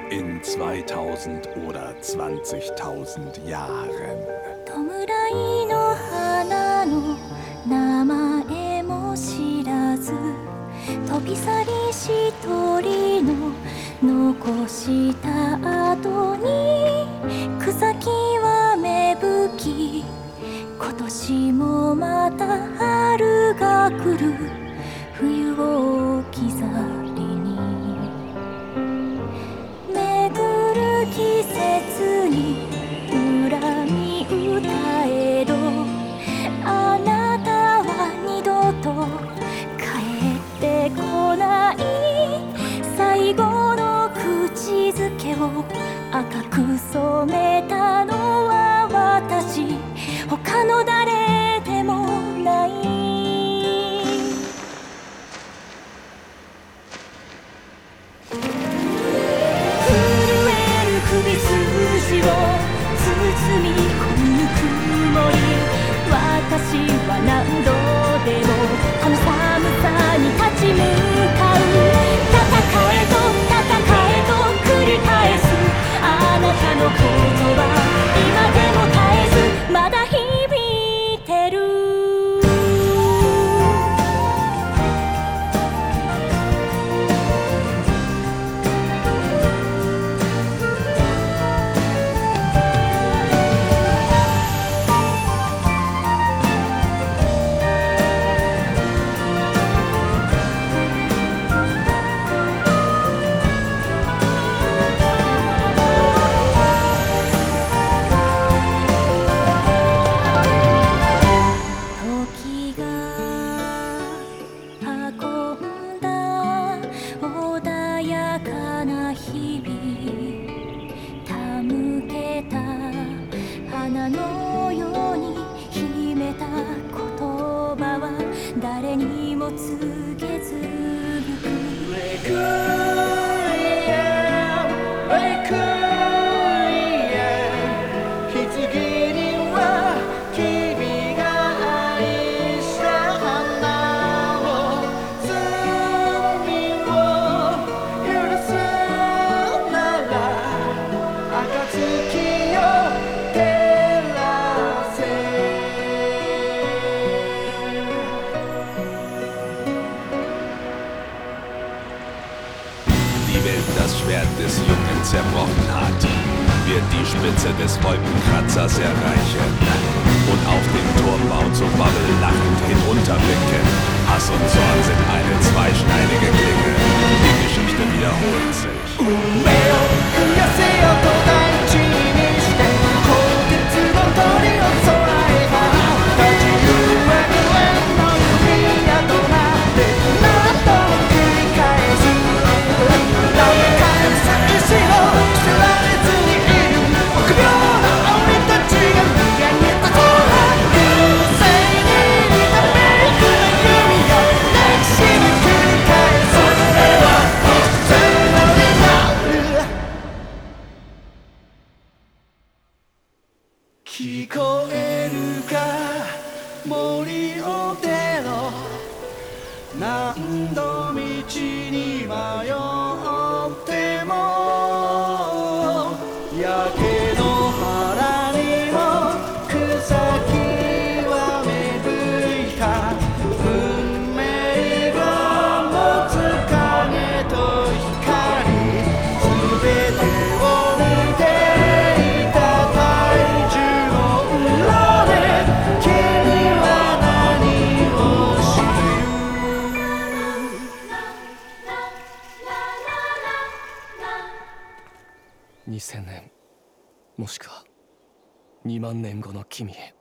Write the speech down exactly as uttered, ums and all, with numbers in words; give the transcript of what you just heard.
In zweitausend oder zwanzigtausend Jahren. 弔いの花の名前も知らず飛び去りし鳥の残した後に草木は芽吹き今年もまた春が来る冬を置き去りに巡る季節に恨み歌えどあなたは二度と帰ってこない最後の口づけを赤く染めたのは私他の誰でもない震える首筋を包み込む曇り私は何度でもこの寒さに立ち向かう戦えと戦えと繰り返すあなたの言葉今でも絶えずまだ響いてる花のように秘めた言葉は誰にも告げずゆくレクイエムレクイエム棺には君が愛した花を罪を許すなら暁よ Die Welt das Schwert des Jungen zerbrochen hat, wird die Spitze des Wolkenkratzers erreichen und auf den Turmbau zum Babbel lachend hinunterblicken. Hass und Zorn sind eine zweischneidige Klinge, die Geschichte wiederholt sich. 聞こえるか森を出ろ何度道に迷っても焼け野原にも草木は芽吹いた運命が持つ影と光全てを見ていた大樹にせんねんもしくはにまんねんごの君へ。